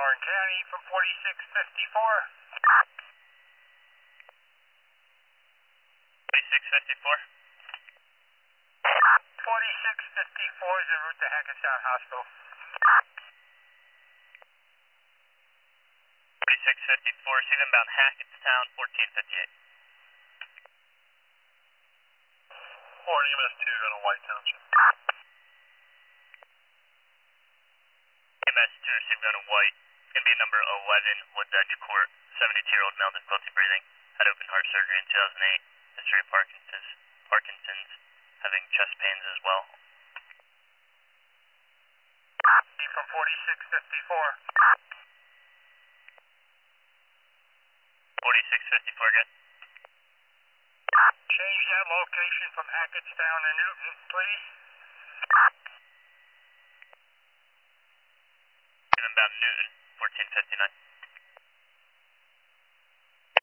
Warren County from 4654. 4654. 4654 is en route to Hackettstown Hospital. 4654, southbound Hackettstown, 1458. Warren EMS 2 going to White Township. EMS 2 received going to White. Going to be number 11, Woods Edge Court. 72-year-old male, difficulty breathing. Had open heart surgery in 2008. History of Parkinson's, having chest pains as well. From 4654. 4654, good. Change that location from Hackettstown to Newton, please. Southbound Newton, 1459.